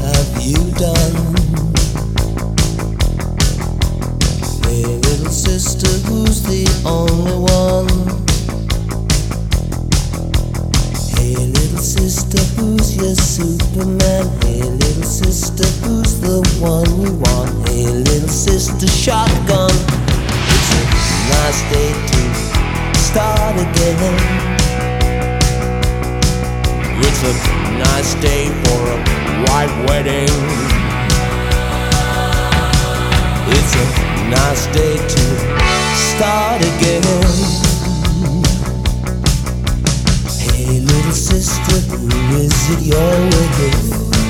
have you done? Hey little sister, who's the only one? Hey little sister, who's your Superman? Hey little sister, who's the one you want? Hey little sister, shotgun. It's a nice day to start again. It's a nice day for a white wedding. It's a nice day to start again. Hey little sister, who is it you're with?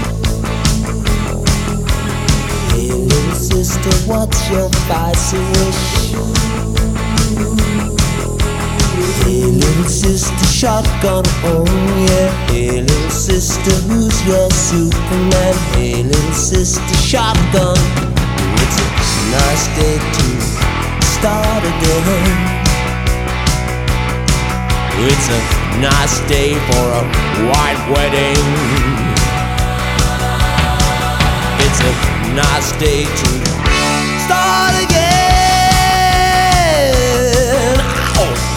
Hey little sister, what's your spicy wish? Hey little sister, shotgun, oh yeah. Hey little sister, who's your Superman? Hey little sister, shotgun. It's a nice day to start again. It's a nice day for a white wedding. It's a nice day to start again. Ow!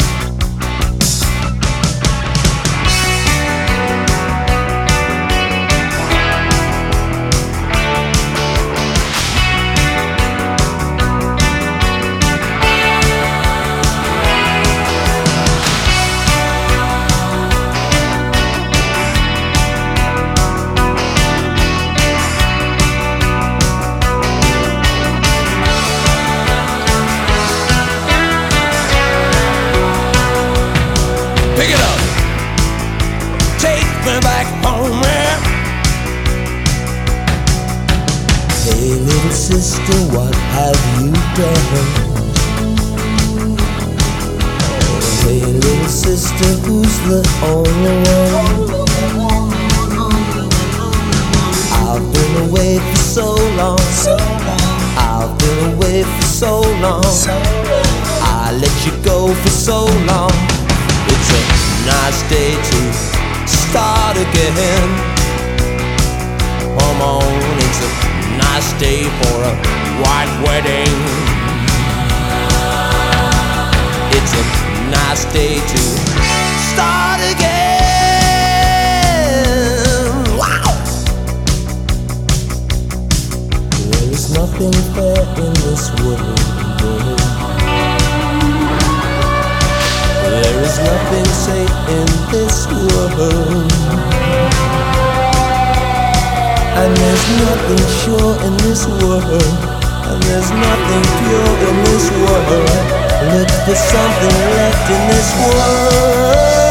Pick it up, take me back home, man. Hey little sister, what have you done? Hey little sister, who's the only one? I've been away for so long. I've been away for so long. I let you go for so long. It's a nice day to start again. Come on, it's a nice day for a white wedding. It's a nice day to start again. Wow! There is nothing fair in this world. There is nothing safe in this world, and there's nothing sure in this world, and there's nothing pure in this world. Look for something left in this world.